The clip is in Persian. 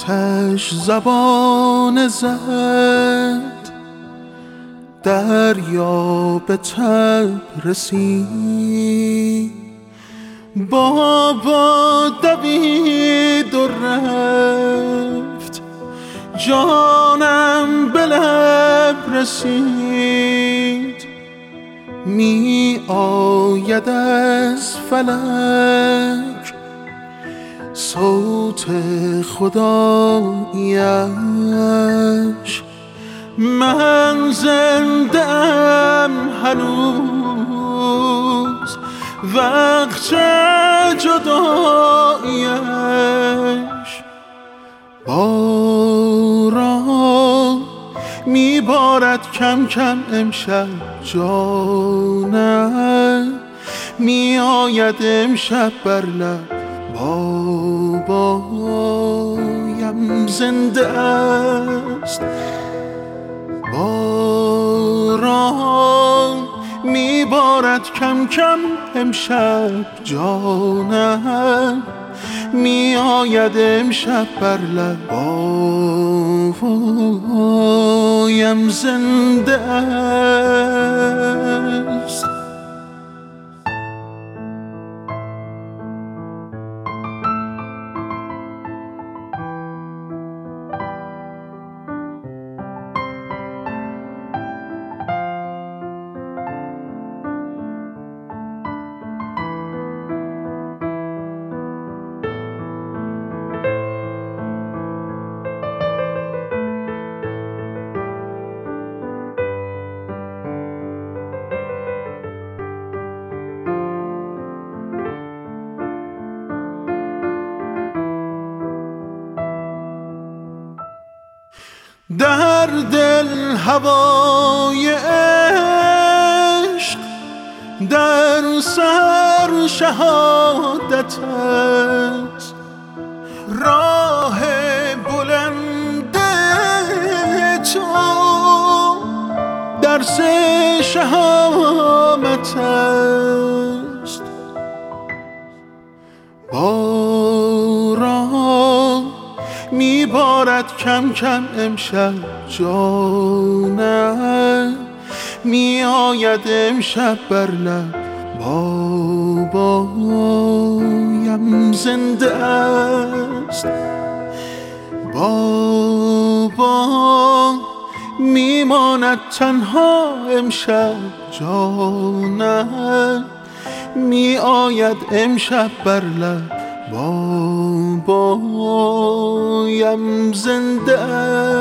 آتش زبان زد، دریا به تب رسید. بابا دوید و رفت، جانم به لب رسید. می آید از فلک صوت خداییش، من زنده ام هنوز وقت جداییش. باران میبارد کم کم امشب جانم، می آید امشب بر لب بابایم زنده است. باران میبارد کم کم امشب جانم، می آید امشب بر لب بابایم زنده است. در دل هوای عشق، در سر شهادت است. راه بلند تو درس شهامت است. باران میبارد کم کم امشب جانم، می آید امشب بر لب بابایم زنده است. بابا میماند تنها امشب جانم، می آید امشب بر لب بابایم زنده است.